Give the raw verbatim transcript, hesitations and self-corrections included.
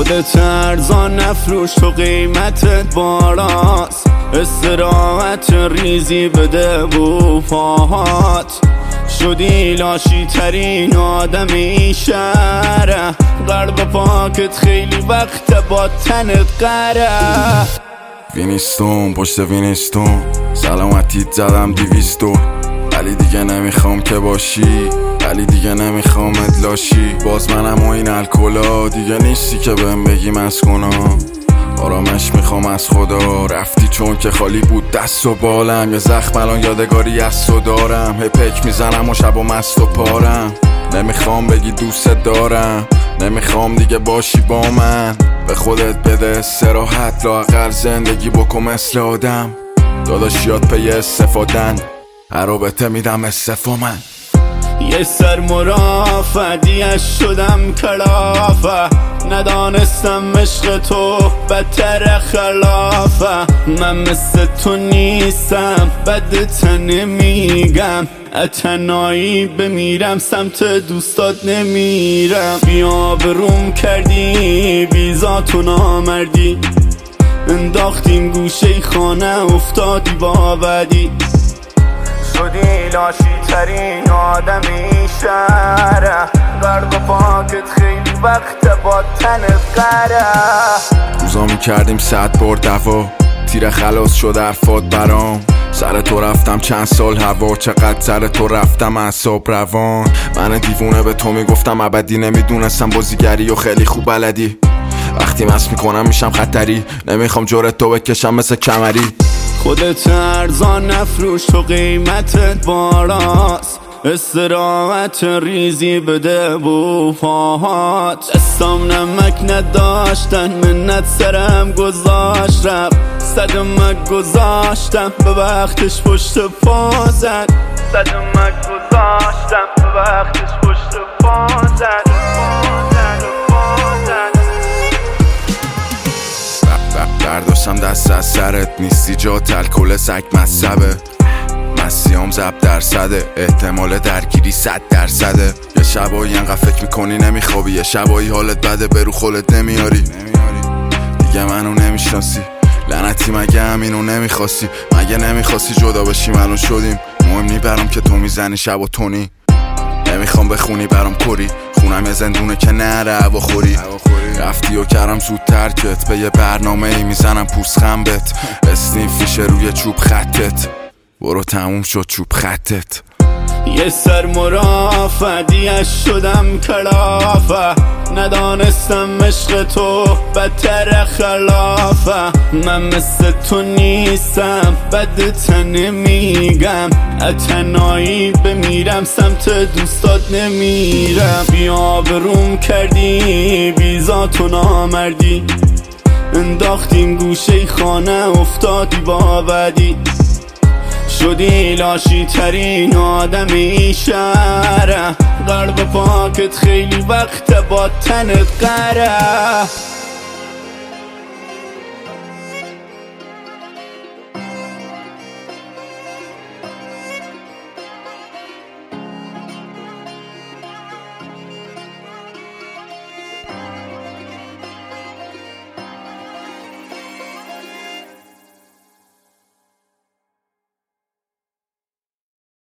خودت ارزان نفروش تو قیمتت بالاست، استراحت ریزی بده بو پاهات. شدی لاشی ترین آدم این شهره، قلب پاکت خیلی وقت با تنت قره. وینستون پشت وینستون سلامتیت زدم دیویستون، ولی دیگه نمیخوام که باشی، ولی دیگه نمیخوام ادلاشی. باز منم و این الکلا دیگه نیستی که بهم بگی مسکونا. آرامش میخوام از خدا، رفتی چون که خالی بود دست و بالم. یه زخم الان یادگاری از تو دارم، هی پک میزنم و شب و مست و پارم. نمیخوام بگی دوست دارم، نمیخوام دیگه باشی با من. به خودت بده استراحت، لااقل زندگی بکن مثل آدم. داداشیات پی استفادن، هر رابطه میدم استفا من. یه سر مرافعیش شدم کلافه، ندانستم عشق تو بدتر خلافه. من مثل تو نیستم بدت نمیگم، اتنایی بمیرم سمت دوستات نمیرم. بیا بروم کردی بیزاتو نامردی، انداختیم گوشه خانه افتادی با بدی. شدی لاشی ترین آدم این شهره، قلب پاکت خیلی وقت با تنت قره. روزا میکردیم صد بار دوا، تیر خلاص شد حرفات برام. سر تو رفتم چند سال هوا، چقدر سر تو رفتم اعصاب روان. من دیوونه به تو میگفتم ابدی، نمیدونستم بازیگری و خیلی خوب بلدی. وقتی مست میکنم میشم خطری، نمیخوام جورت تو بکشم مثل کمری. خودت ارزان نفروش تو قیمتت بالاست، استراحت ریزی بده بو پاهات. دستام نمک نداشتن منت سرم گذاشت رفت، صدمک گذاشتم به وقتش پشت پا زد. صدمک گذاشتم به وقتش پشت پا زد. برداشتم دست از سرت، نیستی جات الکل سگ مصبه. مسیام زب درصده، احتمال درگیری صد درصده. یه شبایی انقدر فکر میکنی نمیخوابی، یه شبایی حالت بده برو خولت نمیاری. دیگه منو نمیشناسی لعنتی، مگه همینو نمیخواستی؟ مگه نمیخواستی جدا بشیم الان شدیم؟ مهم نی برام که تو میزنی شب و تونی. نمیخوام بخونی برام کری، خونم یه زندونه که نره هوا خوری. رفتی و کردم زود ترکت، به یه برنامه ای میزنم پوست خنبت. اسنیف فیشه روی چوب خطت، برو تموم شد چوب خطت. یه سر مرافعیش شدم کلافه، ندانستم عشق تو بدتر خلافه. من مثل تو نیستم بدت نمیگم، اتنایی بمیرم سمت دوستات نمیرم. بیا بروم کردی بیزاتو نامردی، انداختیم گوشه خانه افتادی با بدی. شدی لاشی ترین آدم این شهره، قلب پاکت خیلی وقت با تنت قره.